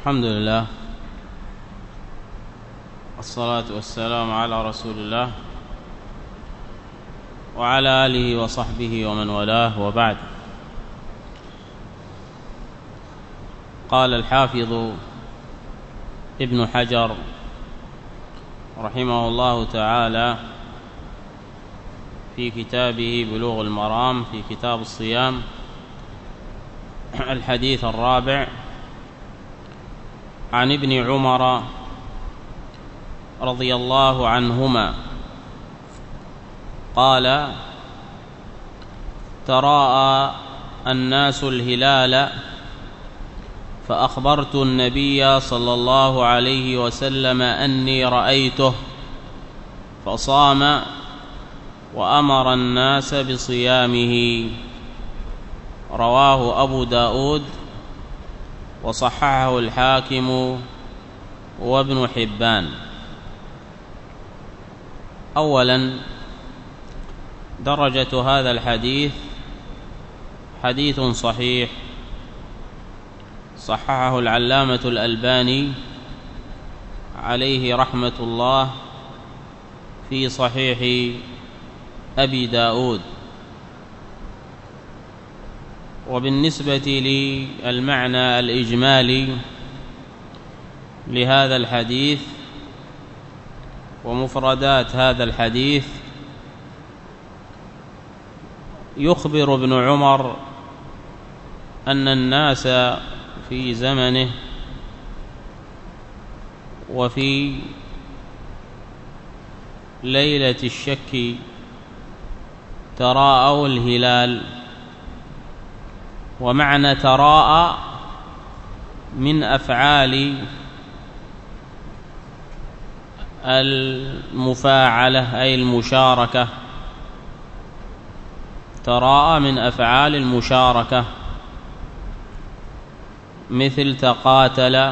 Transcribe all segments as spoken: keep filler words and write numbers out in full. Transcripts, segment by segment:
الحمد لله والصلاة والسلام على رسول الله وعلى آله وصحبه ومن والاه، وبعد. قال الحافظ ابن حجر رحمه الله تعالى في كتابه بلوغ المرام في كتاب الصيام الحديث الرابع عن ابن عمر رضي الله عنهما قال: تراءى الناس الهلال فأخبرت النبي صلى الله عليه وسلم أني رأيته فصام وأمر الناس بصيامه. رواه أبو داود وصححه الحاكم وابن حبان. أولا، درجة هذا الحديث حديث صحيح صححه العلامة الألباني عليه رحمة الله في صحيح أبي داود. وبالنسبة للمعنى الإجمالي لهذا الحديث ومفردات هذا الحديث، يخبر ابن عمر أن الناس في زمنه وفي ليلة الشك تراءوا الهلال. ومعنى تراءى من أفعال المفاعلة أي المشاركة، تراءى من أفعال المشاركة، مثل تقاتل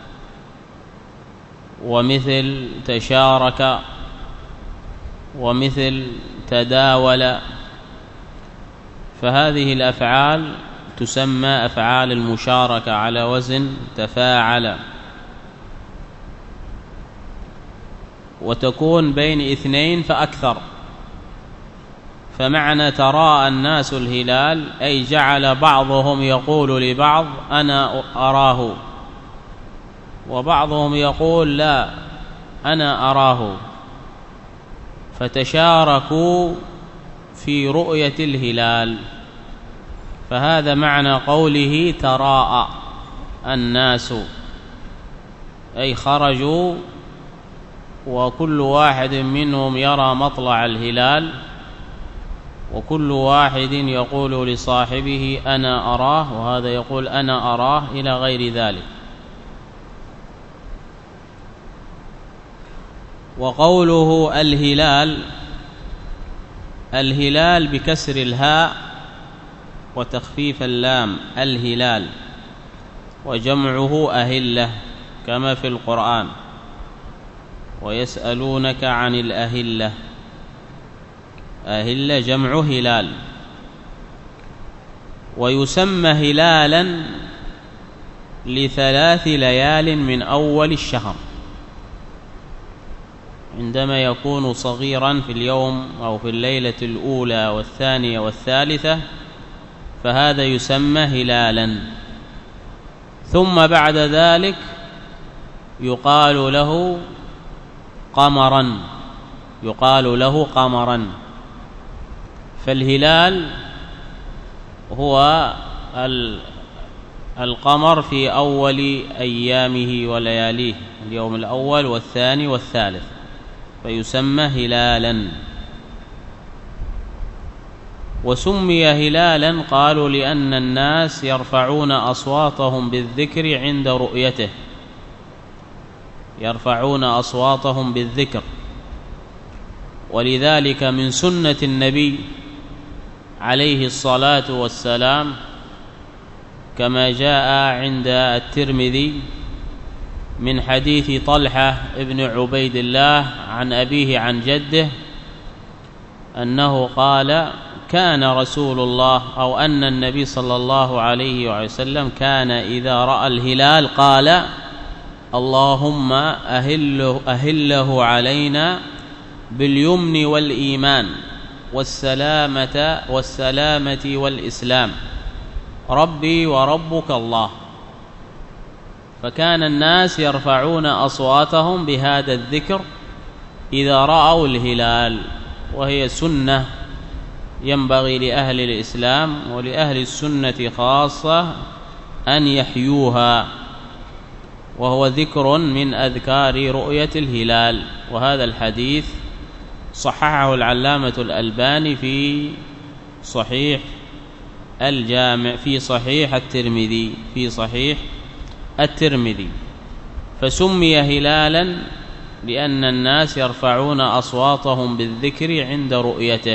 ومثل تشارك ومثل تداول. فهذه الأفعال تسمى أفعال المشاركة على وزن تفاعل، وتكون بين اثنين فأكثر. فمعنى تراءى الناس الهلال أي جعل بعضهم يقول لبعض أنا أراه، وبعضهم يقول لا أنا أراه، فتشاركوا في رؤية الهلال. فهذا معنى قوله تراءى الناس، أي خرجوا وكل واحد منهم يرى مطلع الهلال، وكل واحد يقول لصاحبه أنا أراه، وهذا يقول أنا أراه، إلى غير ذلك. وقوله الهلال، الهلال بكسر الهاء وتخفيف اللام، الهلال، وجمعه أهلة كما في القرآن: ويسألونك عن الأهلة، أهلة جمع هلال. ويسمى هلالا لثلاث ليال من أول الشهر، عندما يكون صغيرا في اليوم أو في الليلة الأولى والثانية والثالثة، فهذا يسمى هلالا. ثم بعد ذلك يقال له قمرا، يقال له قمرا. فالهلال هو القمر في أول أيامه ولياليه، اليوم الأول والثاني والثالث، فيسمى هلالا. وسمي هلالا قالوا لأن الناس يرفعون أصواتهم بالذكر عند رؤيته، يرفعون أصواتهم بالذكر. ولذلك من سنة النبي عليه الصلاة والسلام كما جاء عند الترمذي من حديث طلحة ابن عبيد الله عن أبيه عن جده أنه قال: كان رسول الله أو أن النبي صلى الله عليه وسلم كان إذا رأى الهلال قال اللهم أهله, أهله علينا باليمن والإيمان والسلامة والسلامة والإسلام ربي وربك الله. فكان الناس يرفعون أصواتهم بهذا الذكر إذا رأوا الهلال، وهي سنة ينبغي لأهل الإسلام ولأهل السنة خاصة أن يحيوها، وهو ذكر من أذكار رؤية الهلال. وهذا الحديث صححه العلامة الألباني في صحيح الجامع في صحيح الترمذي في صحيح الترمذي فسمي هلالا لأن الناس يرفعون أصواتهم بالذكر عند رؤيته،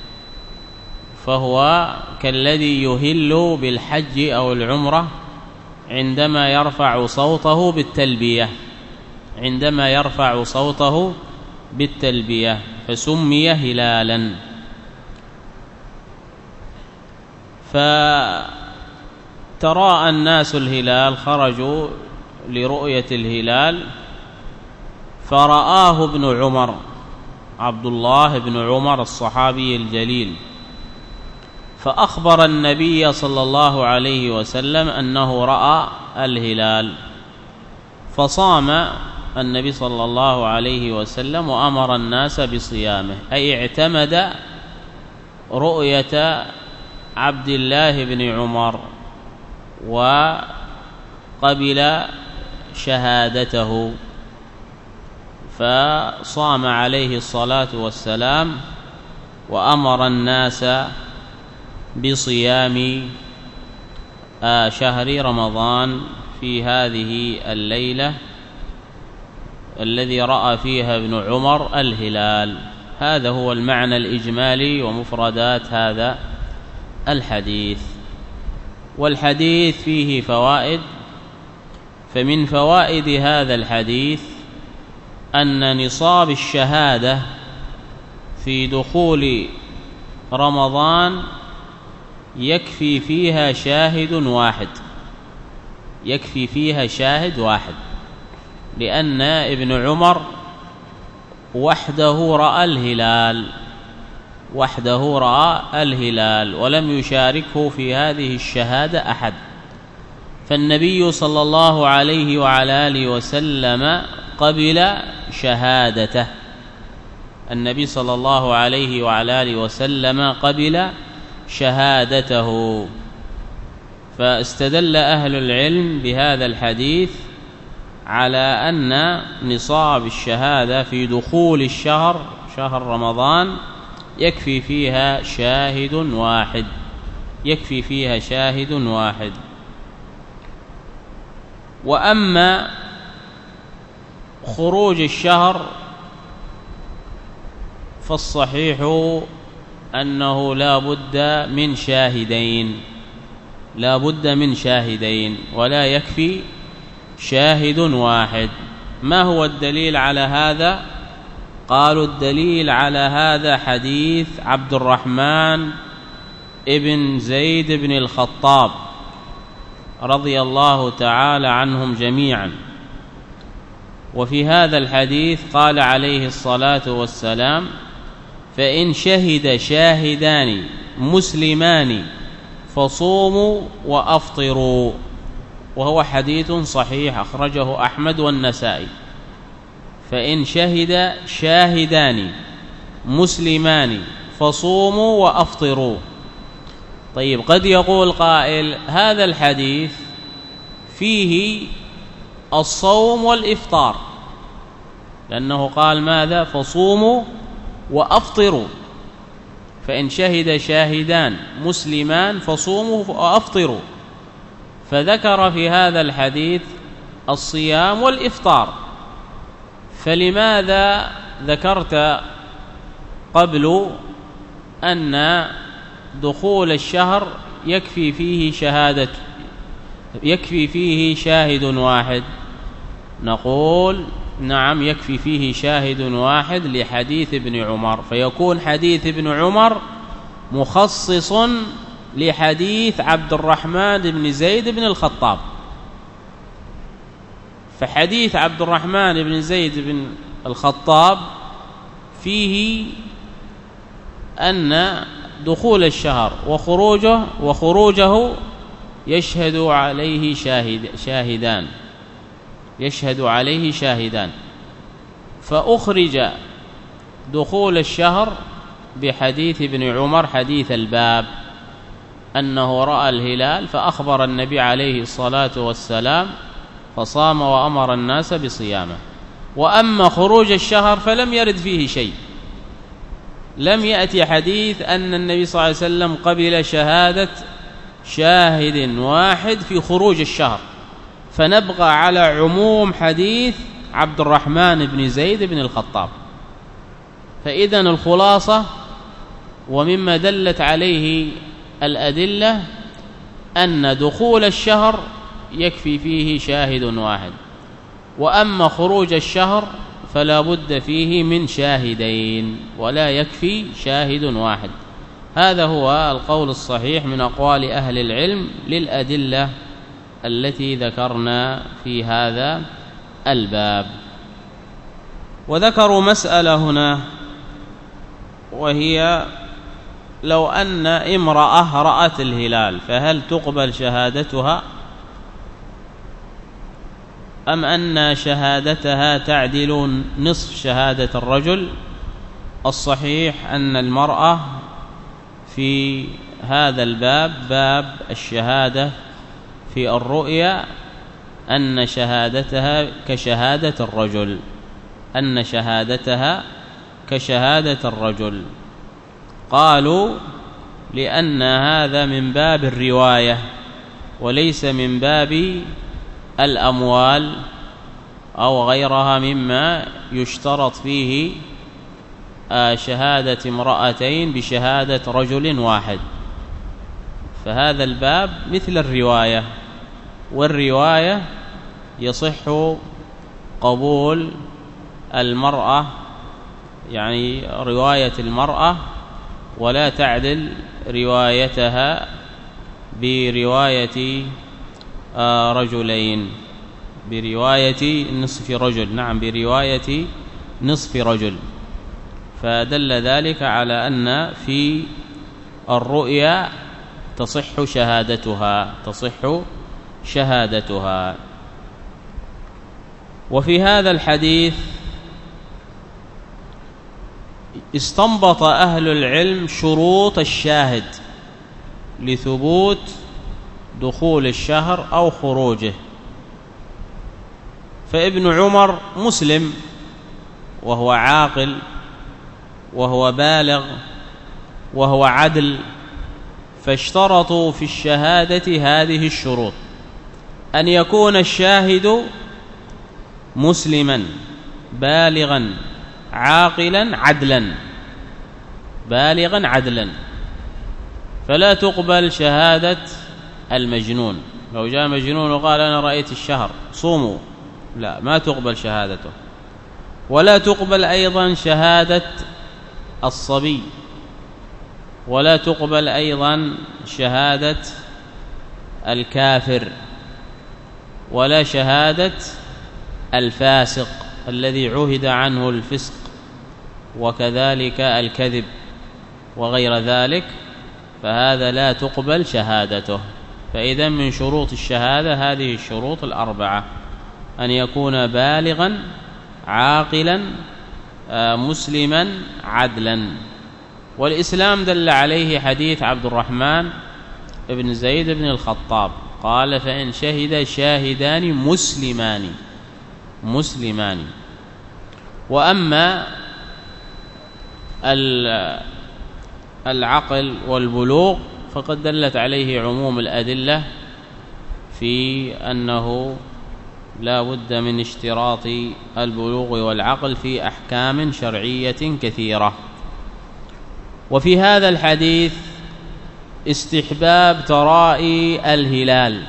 فهو كالذي يهل بالحج أو العمرة عندما يرفع صوته بالتلبية عندما يرفع صوته بالتلبية فسمي هلالا. فتراءى الناس الهلال، خرجوا لرؤية الهلال، فرآه ابن عمر عبد الله بن عمر الصحابي الجليل، فأخبر النبي صلى الله عليه وسلم أنه رأى الهلال، فصام النبي صلى الله عليه وسلم وأمر الناس بصيامه، أي اعتمد رؤية عبد الله بن عمر وقبل شهادته، فصام عليه الصلاة والسلام وأمر الناس بصيام شهر رمضان في هذه الليلة الذي رأى فيها ابن عمر الهلال. هذا هو المعنى الإجمالي ومفردات هذا الحديث. والحديث فيه فوائد، فمن فوائد هذا الحديث أن نصاب الشهادة في دخول رمضان يكفي فيها شاهد واحد يكفي فيها شاهد واحد لأن ابن عمر وحده رأى الهلال وحده رأى الهلال ولم يشاركه في هذه الشهادة أحد. فالنبي صلى الله عليه وعلى آله وسلم قبل شهادته النبي صلى الله عليه وعلى آله وسلم قبل شهادته. فاستدل أهل العلم بهذا الحديث على أن نصاب الشهادة في دخول الشهر شهر رمضان يكفي فيها شاهد واحد يكفي فيها شاهد واحد. وأما خروج الشهر فالصحيح أنه لا بد من شاهدين لا بد من شاهدين ولا يكفي شاهد واحد. ما هو الدليل على هذا؟ قالوا الدليل على هذا حديث عبد الرحمن ابن زيد بن الخطاب رضي الله تعالى عنهم جميعا. وفي هذا الحديث قال عليه الصلاة والسلام: فإن شهد شاهدان مسلمان فصوموا وأفطروا. وهو حديث صحيح أخرجه أحمد والنسائي. فإن شهد شاهدان مسلمان فصوموا وأفطروا. طيب، قد يقول قائل: هذا الحديث فيه الصوم والإفطار، لأنه قال ماذا؟ فصوموا وأفطروا. فإن شهد شاهدان مسلمان فصوموا وأفطروا، فذكر في هذا الحديث الصيام والإفطار. فلماذا ذكرت قبل أن دخول الشهر يكفي فيه شهادة يكفي فيه شاهد واحد؟ نقول: نعم، يكفي فيه شاهد واحد لحديث ابن عمر، فيكون حديث ابن عمر مخصص لحديث عبد الرحمن بن زيد بن الخطاب. فحديث عبد الرحمن بن زيد بن الخطاب فيه أن دخول الشهر وخروجه وخروجه يشهد عليه شاهد شاهدان يشهد عليه شاهدان فأخرج دخول الشهر بحديث ابن عمر حديث الباب أنه رأى الهلال فأخبر النبي عليه الصلاة والسلام فصام وأمر الناس بصيامه. وأما خروج الشهر فلم يرد فيه شيء، لم يأتي حديث أن النبي صلى الله عليه وسلم قبل شهادة شاهد واحد في خروج الشهر، فنبقى على عموم حديث عبد الرحمن بن زيد بن الخطاب. فإذن الخلاصة ومما دلت عليه الأدلة أن دخول الشهر يكفي فيه شاهد واحد، وأما خروج الشهر فلا بد فيه من شاهدين ولا يكفي شاهد واحد. هذا هو القول الصحيح من أقوال أهل العلم للأدلة التي ذكرنا في هذا الباب. وذكروا مسألة هنا، وهي لو أن امرأة رأت الهلال فهل تقبل شهادتها أم أن شهادتها تعدل نصف شهادة الرجل؟ الصحيح أن المرأة في هذا الباب، باب الشهادة في الرؤيا، أن شهادتها كشهادة الرجل أن شهادتها كشهادة الرجل. قالوا لأن هذا من باب الرواية وليس من باب الأموال أو غيرها مما يشترط فيه شهادة امرأتين بشهادة رجل واحد. فهذا الباب مثل الرواية، والرواية يصح قبول المرأة، يعني رواية المرأة، ولا تعدل روايتها برواية رجلين، برواية نصف رجل، نعم برواية نصف رجل. فدل ذلك على أن في الرؤيا تصح شهادتها تصح شهادتها. وفي هذا الحديث استنبط أهل العلم شروط الشاهد لثبوت دخول الشهر أو خروجه. فابن عمر مسلم وهو عاقل وهو بالغ وهو عدل، فاشترطوا في الشهادة هذه الشروط: أن يكون الشاهد مسلما بالغا عاقلا عدلا بالغا عدلا فلا تقبل شهادة المجنون. لو جاء مجنون وقال أنا رأيت الشهر صوموا، لا، ما تقبل شهادته. ولا تقبل أيضا شهادة الصبي، ولا تقبل أيضا شهادة الكافر، ولا شهادة الفاسق الذي عهد عنه الفسق، وكذلك الكذب وغير ذلك، فهذا لا تقبل شهادته. فإذا من شروط الشهادة هذه الشروط الأربعة: أن يكون بالغا عاقلا مسلما عدلا. والإسلام دل عليه حديث عبد الرحمن بن زيد بن الخطاب، قال: فإن شهد شاهدان مسلمان مسلمان. وأما العقل والبلوغ فقد دلت عليه عموم الأدلة في أنه لا بد من اشتراط البلوغ والعقل في أحكام شرعية كثيرة. وفي هذا الحديث استحباب ترائي الهلال،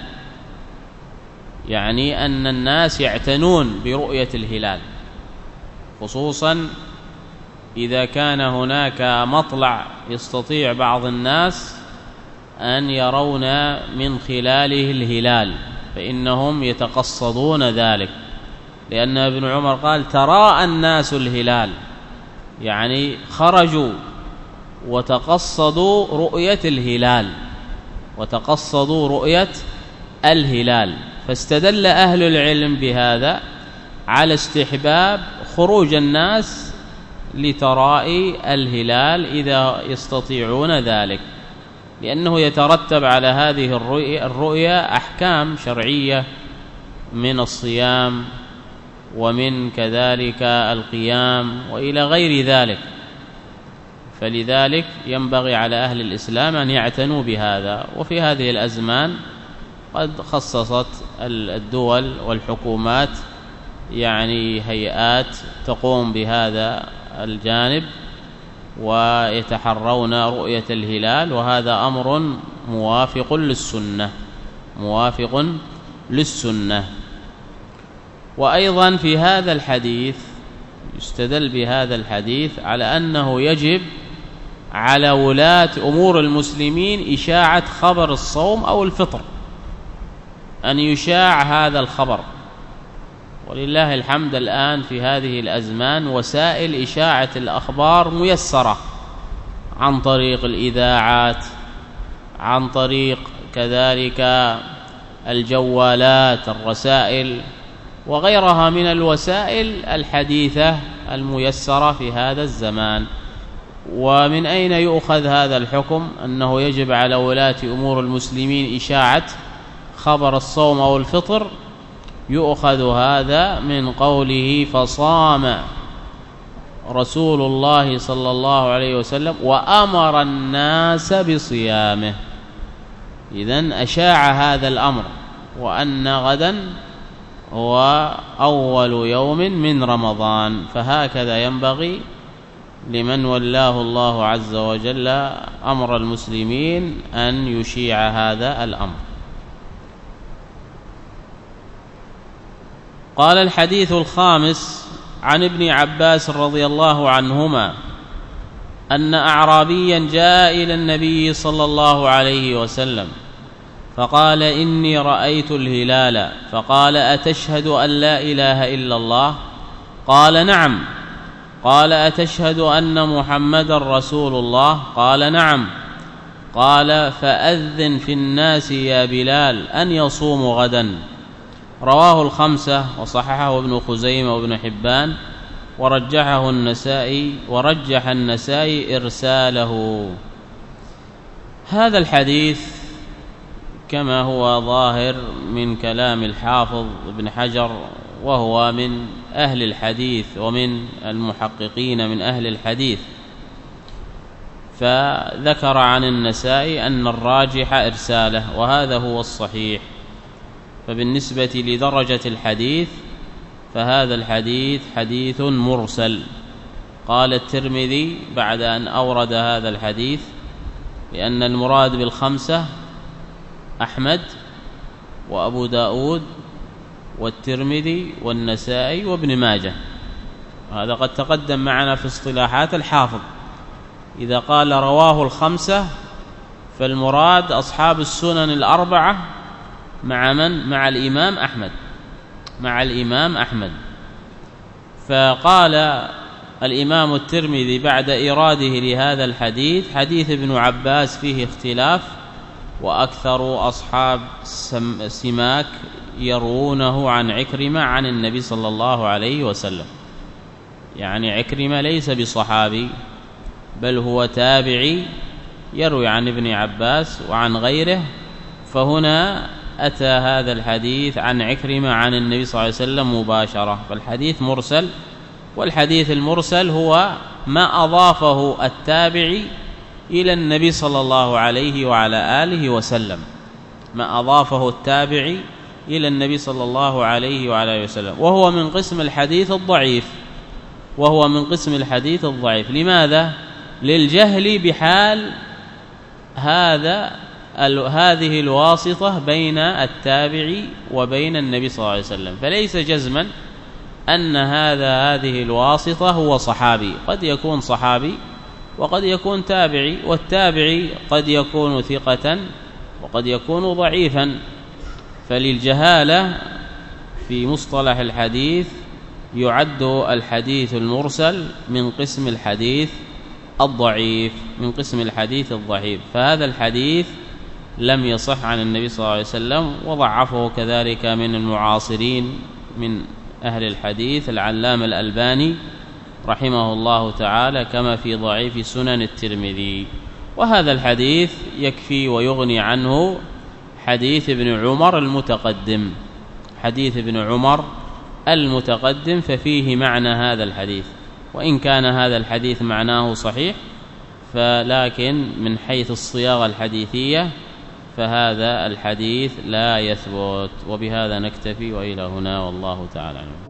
يعني أن الناس يعتنون برؤية الهلال، خصوصا إذا كان هناك مطلع يستطيع بعض الناس أن يرون من خلاله الهلال، فإنهم يتقصدون ذلك. لأن ابن عمر قال تراءى الناس الهلال، يعني خرجوا وتقصدوا رؤية الهلال وتقصدوا رؤية الهلال فاستدل أهل العلم بهذا على استحباب خروج الناس لترائي الهلال إذا يستطيعون ذلك، لأنه يترتب على هذه الرؤية أحكام شرعية من الصيام ومن كذلك القيام وإلى غير ذلك. فلذلك ينبغي على أهل الإسلام أن يعتنوا بهذا. وفي هذه الأزمان قد خصصت الدول والحكومات يعني هيئات تقوم بهذا الجانب ويتحرون رؤية الهلال، وهذا أمر موافق للسنة موافق للسنة. وأيضا في هذا الحديث يستدل بهذا الحديث على أنه يجب على ولاة أمور المسلمين إشاعة خبر الصوم أو الفطر، أن يشاع هذا الخبر. ولله الحمد الآن في هذه الأزمان وسائل إشاعة الأخبار ميسرة عن طريق الإذاعات، عن طريق كذلك الجوالات، الرسائل وغيرها من الوسائل الحديثة الميسرة في هذا الزمان. ومن أين يؤخذ هذا الحكم أنه يجب على ولاة أمور المسلمين إشاعة خبر الصوم أو الفطر؟ يؤخذ هذا من قوله فصام رسول الله صلى الله عليه وسلم وأمر الناس بصيامه. إذن أشاع هذا الأمر، وأن غدا هو أول يوم من رمضان. فهكذا ينبغي لمن ولاه الله عز وجل أمر المسلمين أن يشيع هذا الأمر. قال الحديث الخامس عن ابن عباس رضي الله عنهما أن أعرابيا جاء إلى النبي صلى الله عليه وسلم فقال إني رأيت الهلال، فقال أتشهد أن لا إله إلا الله؟ قال نعم. قال أتشهد أن محمدا رسول الله؟ قال نعم. قال فأذن في الناس يا بلال أن يصوموا غدا. رواه الخمسة وصححه ابن خزيمة وابن حبان ورجحه النسائي ورجح النسائي إرساله. هذا الحديث كما هو ظاهر من كلام الحافظ ابن حجر، وهو من أهل الحديث ومن المحققين من أهل الحديث، فذكر عن النسائي أن الراجح إرساله، وهذا هو الصحيح. فبالنسبة لدرجة الحديث فهذا الحديث حديث مرسل. قال الترمذي بعد أن أورد هذا الحديث لأن المراد بالخمسة أحمد وأبو داود والترمذي والنسائي وابن ماجه، هذا قد تقدم معنا في اصطلاحات الحافظ. إذا قال رواه الخمسة فالمراد أصحاب السنن الأربعة مع من؟ مع الإمام أحمد مع الإمام أحمد. فقال الإمام الترمذي بعد إراده لهذا الحديث حديث ابن عباس فيه اختلاف، وأكثر أصحاب سماك يروونه عن عكرمة عن النبي صلى الله عليه وسلم، يعني عكرمة ليس بصحابي بل هو تابعي يروي عن ابن عباس وعن غيره. فهنا أتى هذا الحديث عن عكرمة عن النبي صلى الله عليه وسلم مباشرة، فالحديث مرسل. والحديث المرسل هو ما أضافه التابعي إلى النبي صلى الله عليه وعلى آله وسلم، ما أضافه التابعي إلى النبي صلى الله عليه وعلى آله وسلم، وهو من قسم الحديث الضعيف وهو من قسم الحديث الضعيف. لماذا؟ للجهل بحال هذا هذه الواسطة بين التابعي وبين النبي صلى الله عليه وسلم، فليس جزما أن هذا هذه الواسطة هو صحابي، قد يكون صحابي وقد يكون تابعي، والتابعي قد يكون ثقة وقد يكون ضعيفا. فللجهالة في مصطلح الحديث يعد الحديث المرسل من قسم الحديث الضعيف من قسم الحديث الضعيف فهذا الحديث لم يصح عن النبي صلى الله عليه وسلم، وضعفه كذلك من المعاصرين من أهل الحديث العلامة الألباني رحمه الله تعالى، كما في ضعيف سنن الترمذي. وهذا الحديث يكفي ويغني عنه حديث ابن عمر المتقدم حديث ابن عمر المتقدم ففيه معنى هذا الحديث، وإن كان هذا الحديث معناه صحيح فلكن من حيث الصياغة الحديثية فهذا الحديث لا يثبت. وبهذا نكتفي وإلى هنا والله تعالى.